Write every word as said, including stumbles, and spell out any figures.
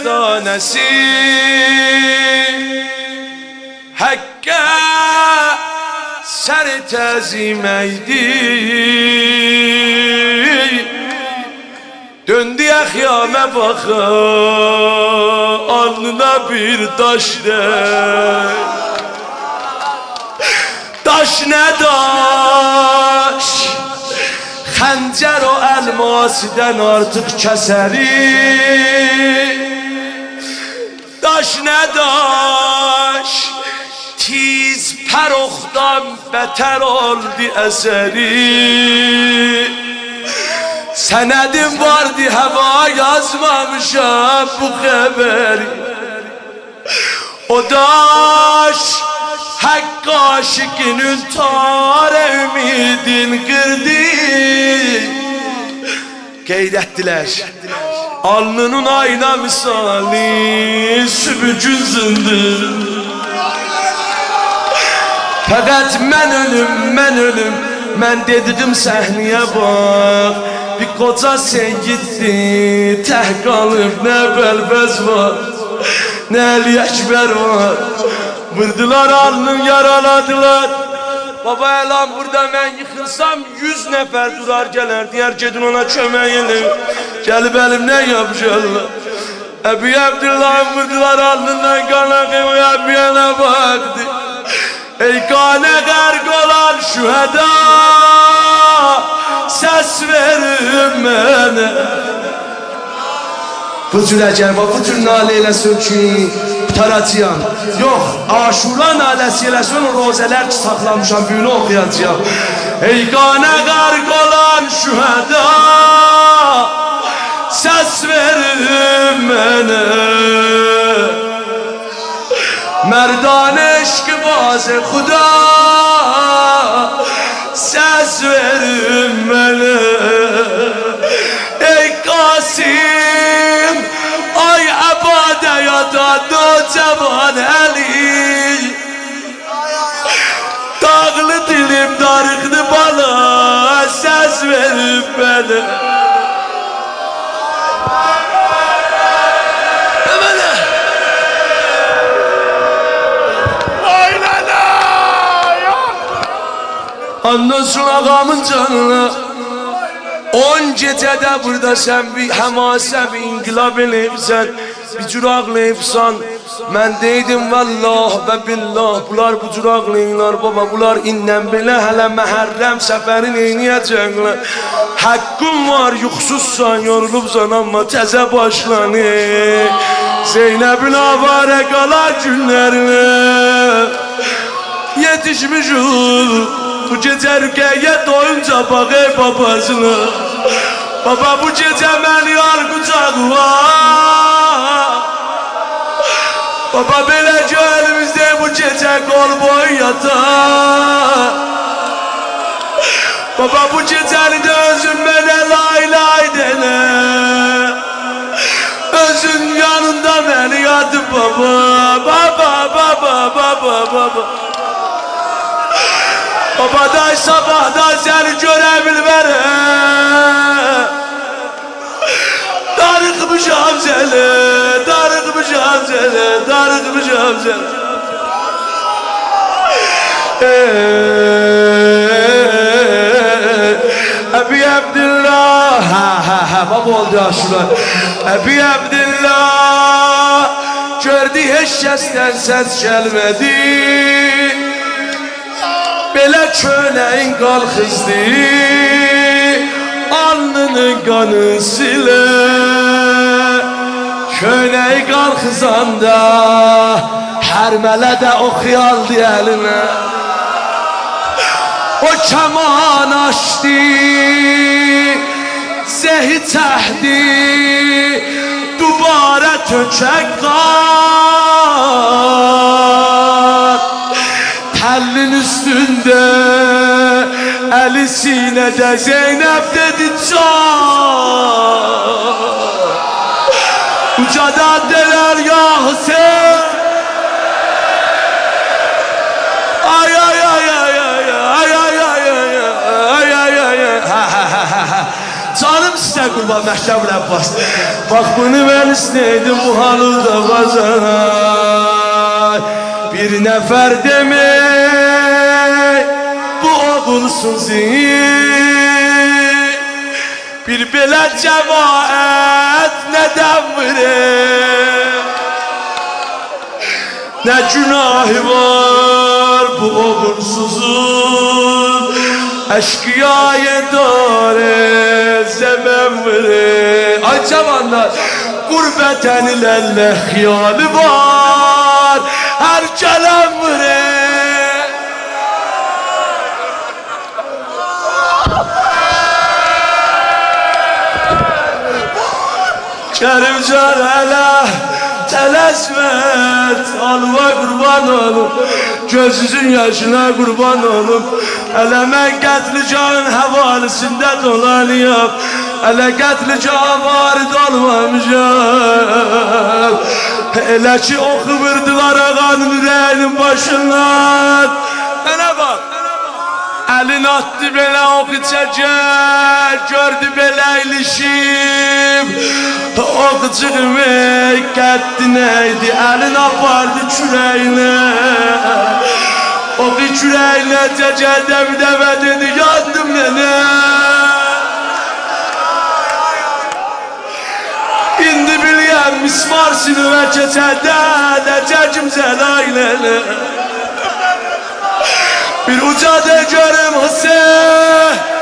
əfsanəsi Həqqə sər təziməydi Döndü əxyamə baxa alnına bir daş dək Daş nə daş Xəncər o əlmasidən artıq kəsəri Daş nə daş Tiz pəroxdan bətər oldu əsəri Sənədim vardı həva yazmamışam bu xəbəri O daş Haqq aşıqının tar ümidin qırdı Qeyd etdilər Alnının ayna misali sübükün zındır Fəqət mən ölüm, mən ölüm Mən dediğim səhnəyə bax Bir qoca sengitdi Təh qalıb nə bəlbəz var Nə Əli Əkbər var Vurdular alnım yaraladılar Baba elan burada mən yıxılsam Yüz nəfər durar gələr Deyər gedin ona kömək edin Gəlib əlimdən yapışarlar Əbi Abdullah'ın vurdular alnından qana qıyma Əbiyənə baxdı Ey qanə qərq olan şühəda Səs verin mənə Bu cür əgər və bu cür nalə eləsin ki Taracıyam Yox, aşura naləsi eləsin O rozələr ki saxlamışam Büyünü oxuyacağım Ey qanə qərq olan şühəda Səs verin mənə Mərdanə eşqi bazı xuda Səs verin mənə Ey Qasim Ay əbadə yada Nocavan Əli Dağlı dilim darıqdı bana Səs verin mənə Ondan sonra ağamın canına On gecədə burada sən bir həmasə, bir inqilab eləyibsən Bir cür ağlayıbsan Mən deydim vallah və billah Bunlar bu cür ağlayırlar baba Bunlar indən belə hələ məhərrəm səfərin eynəyəcəklər Haqqın var yuxsuzsan, yorulubsan Amma təzə başlanır Zeynəbin avara qala günlərinə Yetişmiş ol Bu gecə rükəyə doyunca bax ey babasına Baba bu gecə məni al qucağıma Baba belə ki elimizdə bu gecə qol boy yatar Baba bu gecəni də özün mənə lay lay denə Özün yanında məni yadır baba Baba baba baba baba Babaday sabahdan seni görə bilmərəm Darıqmışam səni, darıqmışam səni, darıqmışam səni Əbi Abdillah Ha ha ha baba oldu aşılar Əbi Abdillah Gördü heç kəsdən səs gəlmədi Belə köynəyin qalxızdı Alnının qanı silə Köynəyi qalxızanda Hər mələdə oxuyaldı əlinə O kəman açdı Zehi çəhdi Dubarə tökək qan Təllin üstündə Əli sinədə Zeynəb dedi can Ucadan delər ya Hüseyin Ay ay ay ay ay ay ay ay ay ay ay ay ay Canım sizə sənə qurban Məktəbül Əbbas. Bax bunu mən istəydim bu halıda qazanar. Bir nəfər demək bu oğulsun zin. Bir belə cəmaət nədən vurur? Nə günahı var bu oğulsuzun? Eşkıyayı dare zemen vurur. Ay cavanlar, gurbeten ilerle hiyali var, her gelen vurur. Kerimcan hele telesmet, alma kurban olun, gözünüzün yaşına kurban olun. Hele mən qətli canın həvalisində dolanıyam, hele qətli can varid olmamışam. Elə ki oxumurdular ağanın ürəyinin başından. Mənə bax, əlin atdı belə oxu çəkər, gördü belə ilişim. Oxu çıxmək qəddi neydi, əlin apardı kürəyinə. Oxu kürəyinə çəkər dəmdəmə dedi, yandım nənə. İndi biliyəm mismar sinivə keçəndə, nəcəkim zəlaylələ. Bir ucadı görüm Hüseyin,